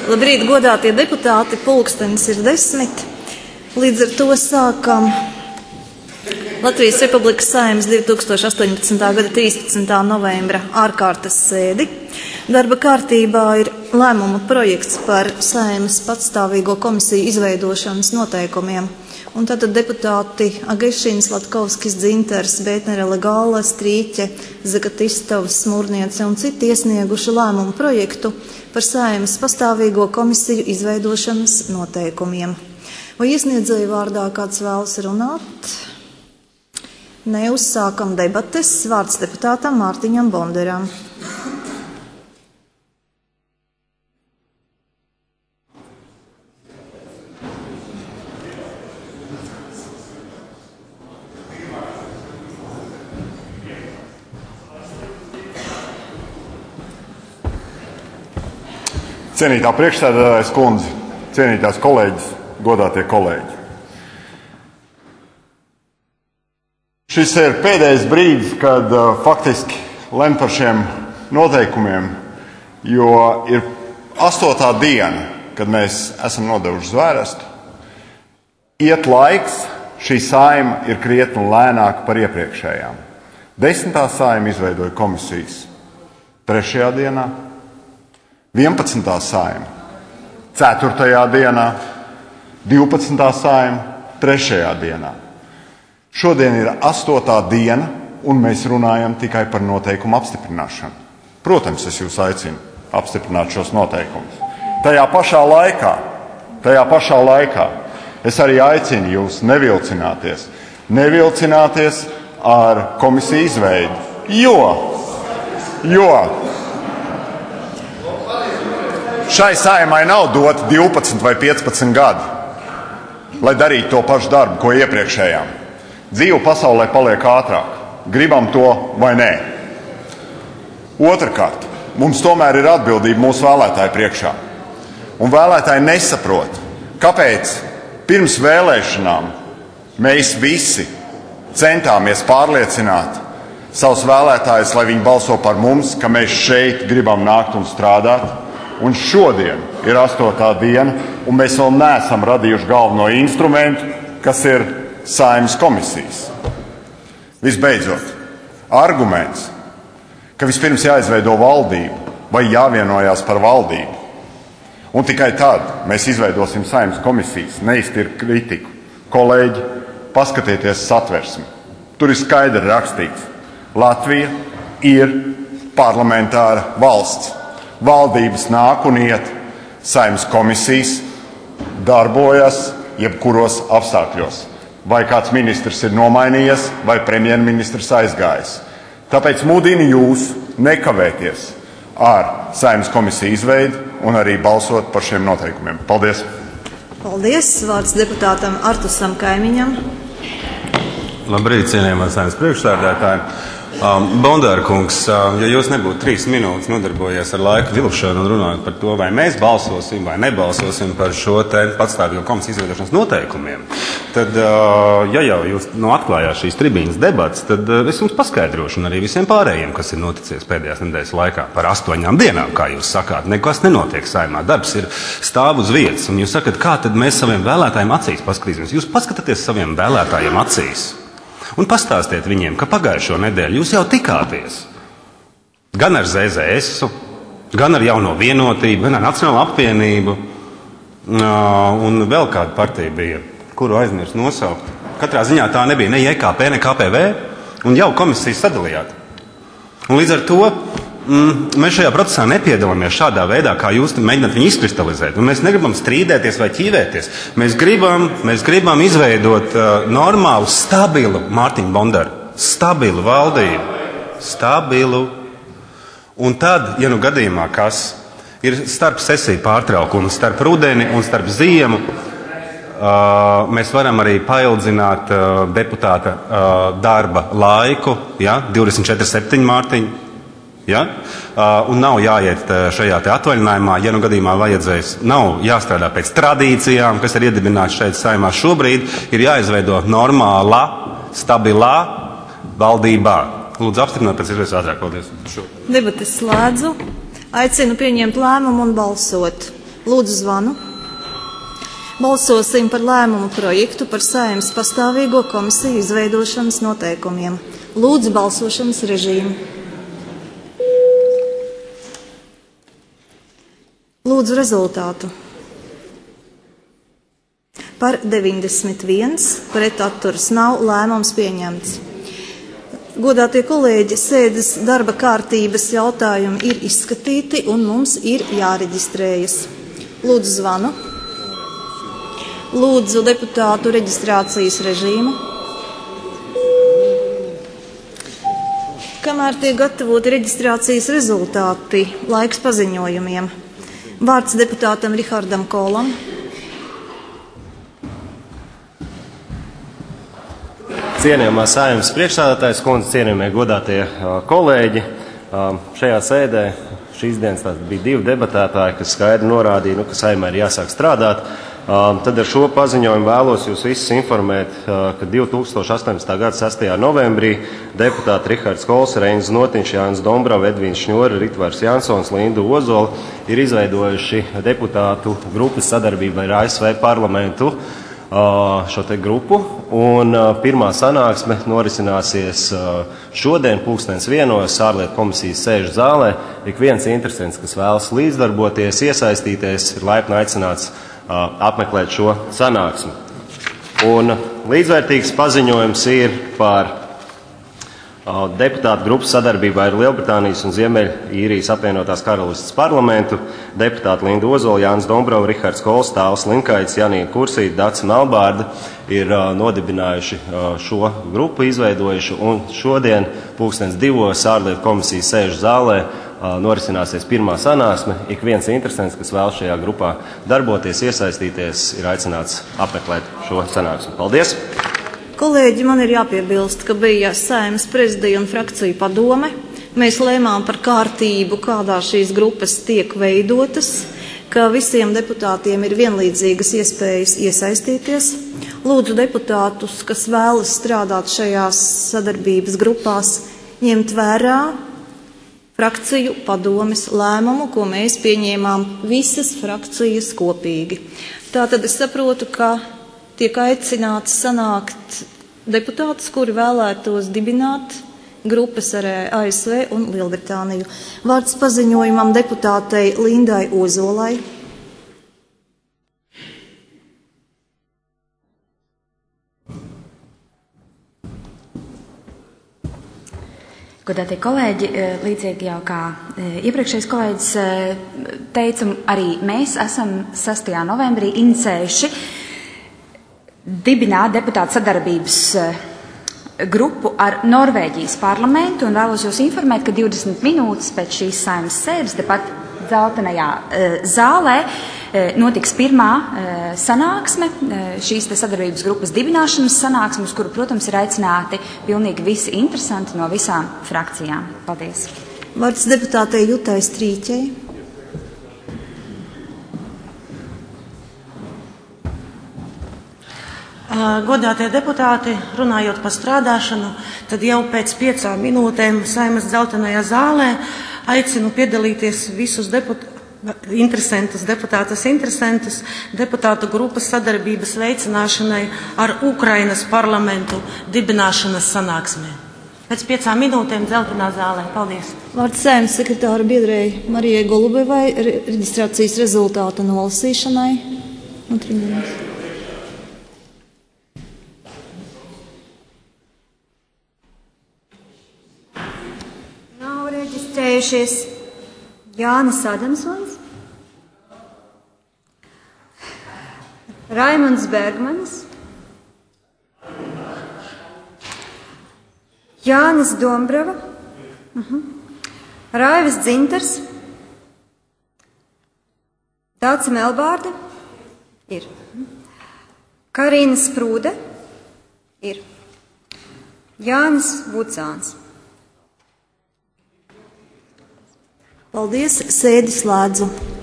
Labrīt, godātie deputāti, pulkstenis ir 10. Līdz ar to sākam Latvijas Republikas Saeimas 2018. gada 13. novembra ārkārtas sēdi. Darba kārtībā ir lēmuma projekts par Saeimas patstāvīgo komisiju izveidošanas noteikumiem. Un tātad deputāti Agešins, Latkovskis, Dzinters, Bētnerele, Gāla, Strīķe, Zagatistovs, Smurniece un citi iesnieguši lēmumu projektu par Saeimas pastāvīgo komisiju izveidošanas noteikumiem. Vai iesniedzēju vārdā kāds vēlas runāt? Neuzsākam debates. Vārds deputātam Mārtiņam Bonderam. Cienītā priekšsēdētājas kundze, cienītās kolēģis, godātie kolēģi. Šis ir pēdējais brīdis, kad faktiski lem par šiem noteikumiem, jo ir 8. diena, kad mēs esam nodevuši zvērestu. Iet laiks, šī saima ir krietni lēnāka par iepriekšējām. 10. saima izveidoja komisijas 3. dienā. 11. saima 4. dienā, 12. saima 3. dienā. Šodien ir 8. diena, un mēs runājam tikai par noteikumu apstiprināšanu. Protams, es jūs aicinu apstiprināt šos noteikumus. Tajā pašā laikā es arī aicinu jūs nevilcināties ar komisiju izveidi, jo šai saimai nav doti 12 vai 15 gadi, lai darītu to pašu darbu, ko iepriekšējām. Dzīve pasaulē paliek ātrāk. Gribam to vai nē. Otrkārt, mums tomēr ir atbildība mūsu vēlētāju priekšā. Un vēlētāji nesaprot, kāpēc pirms vēlēšanām mēs visi centāmies pārliecināt savus vēlētājus, lai viņi balso par mums, ka mēs šeit gribam nākt un strādāt. Un šodien ir 8. diena, un mēs vēl neesam radījuši galveno instrumentu, kas ir Saeimas komisijas. Visbeidzot, arguments, ka vispirms jāizveido valdība vai jāvienojās par valdību, un tikai tad mēs izveidosim Saeimas komisijas, neiztir kritiku. Kolēģi, paskatieties satversmi. Tur ir skaidri rakstīts: Latvija ir parlamentāra valsts. Valdības nāk un iet, Saeimas komisijas darbojas jebkuros apstākļos. Vai kāds ministrs ir nomainījies, vai premjerministrs aizgājis. Tāpēc mudinu jūs nekavēties ar Saeimas komisiju izveidi un arī balsot par šiem noteikumiem. Paldies! Paldies! Vārds deputātam Artusam Kaimiņam. Labrīt, cienījamā Saeimas priekšsēdētāji. Bondāra kungs, ja jūs nebūtu 3 minūtes nodarbojies ar laika vilkšanu un runājot par to, vai mēs balsosim vai nebalsosim par šo te patstāvīgo komisiju izveidošanas noteikumiem, tad, ja jau jūs atklājāt šīs tribīnas debatas, tad es jums paskaidrošu un arī visiem pārējiem, kas ir noticies pēdējās nedēļas laikā par 8 dienām, kā jūs sakāt. Nekas nenotiek Saeimā. Darbs ir stāv uz vietas. Un jūs sakat, kā tad mēs saviem vēlētājiem acīs paskatīsimies? Jūs paskatāties saviem vēlētājiem acīs. Un pastāstiet viņiem, ka pagājušo nedēļu jūs jau tikāties gan ar ZZS, gan ar Jauno vienotību, gan ar Nacionālo apvienību, un vēl kāda partija bija, kuru aizmirst nosaukt. Katrā ziņā tā nebija ne JKP, ne KPV, un jau komisijas sadalījāt. Un līdz ar to mēs šajā procesā nepiedalāmies šādā veidā, kā jūs mēģināt viņu izkristalizēt. Un mēs negribam strīdēties vai ķīvēties. Mēs gribam izveidot normālu, stabilu Mārtiņu Bondaru, stabilu valdību. Stabilu. Un tad, ja nu gadījumā kas ir starp sesiju pārtraukumu, starp rudeni un starp ziemu, mēs varam arī paildzināt deputāta darba laiku, 24/7 Mārtiņu. Ja? Un nav jāiet šajā te atvaļinājumā, ja nu gadījumā vajadzēs. Nav jāstrādā pēc tradīcijām, kas ir iedibināts šeit Saeimā. Šobrīd ir jāizveido normāla, stabilā valdībā. Lūdzu, apstiprināt pēc iespējas ātrāk. Paldies. Debates slēdzu. Aicinu pieņemt lēmumu un balsot. Lūdzu zvanu. Balsosim par lēmumu projektu par Saeimas pastāvīgo komisiju izveidošanas noteikumiem. Lūdzu balsošanas režīmu. Lūdzu rezultātu. Par 91, pret atturas nav, lēmums pieņemts. Godātie kolēģi, sēdes darba kārtības jautājumi ir izskatīti un mums ir jāreģistrējas. Lūdzu zvanu. Lūdzu deputātu reģistrācijas režīmu. Kamēr tiek gatavoti reģistrācijas rezultāti, laiks paziņojumiem. Vārds deputātam Rihardam Kolam. Cienījamā Saeimas priekšsēdētājas kundze, cienījamie godātie kolēģi, šajā sēdē šīs dienas bija 2 debatētāji, kas skaidri norādīja, ka Saeimai ir jāsāk strādāt. Tad ar šo paziņojumu vēlos jūs visus informēt, ka 2018. gada 6. novembrī deputāti Rihards Kols, Reinis Notiņš, Jānis Dombrava, Edvīns Šņora, Ritvars Jansons, Linda Ozola ir izveidojuši deputātu grupas sadarbību ar ASV parlamentu šo te grupu, un pirmā sanāksme norisināsies šodien 1:00 ārlietu komisijas sēžu zālē. Ik viens interesants, kas vēlas līdzdarboties, iesaistīties, ir laipni aicināts apmeklēt šo sanāksmi. Un līdzvērtīgs paziņojums ir par deputātu grupas sadarbībā ar Lielbritānijas un Ziemeļīrijas apvienotās karalistes parlamentu. Deputāti Linda Ozola, Jānis Dombrava, Rihards Kols, Tāls Linkaits, Janija Kursīte, Dace Melbārda ir nodibinājuši šo grupu, izveidojuši, un šodien 2:00 ārlietu komisijas sēžu zālē norisināsies pirmā sanāksme. Ik viens interesants, kas vēl šajā grupā darboties, iesaistīties, ir aicināts apmeklēt šo sanāksmi. Paldies! Kolēģi, man ir jāpiebilst, ka bija Saeimas prezidija un frakciju padome. Mēs lēmām par kārtību, kādā šīs grupas tiek veidotas, ka visiem deputātiem ir vienlīdzīgas iespējas iesaistīties. Lūdzu deputātus, kas vēlas strādāt šajās sadarbības grupās, ņemt vērā frakciju padomes lēmumu, ko mēs pieņēmām visas frakcijas kopīgi. Tātad es saprotu, ka tiek aicināts sanākt deputātus, kuri vēlētos dibināt grupas ar ASV un Lielbritāniju. Vārds paziņojumam deputātei Lindai Ozolai. Godātie kolēģi, līdzīgi jau kā iepriekšējais kolēģis teica, arī mēs esam 6. novembrī inicējuši dibināt deputātu sadarbības grupu ar Norvēģijas parlamentu, un vēlos jūs informēt, ka 20 minūtes pēc šīs Saeimas sēdes tepat dzeltenajā zālē notiks pirmā sanāksme, šīs sadarbības grupas dibināšanas sanāksme, uz kuru, protams, ir aicināti pilnīgi visi interesanti no visām frakcijām. Paldies! Vārds deputātei Jutai Strīķei. Godātie deputāti, runājot par strādāšanu, tad jau pēc 5 minūtēm Saeimas dzeltenajā zālē aicinu piedalīties visus interesantus deputātu grupas sadarbības veicināšanai ar Ukrainas parlamentu dibināšanas sanāksmē. Pēc 5 minūtēm dzeltenā zālē. Paldies! Vārds Saeimas sekretāra biedrei Marijai Golubevai reģistrācijas rezultātu nolasīšanai. Reģistrējušies Jānis Adamsons, Raimunds Bergmanis, Jānis Dombrava, Raivis Dzintars, Dace Melbārde, ir, Karina Sprūde, ir, Jānis Vucāns. Paldies, sēdi slēdzu.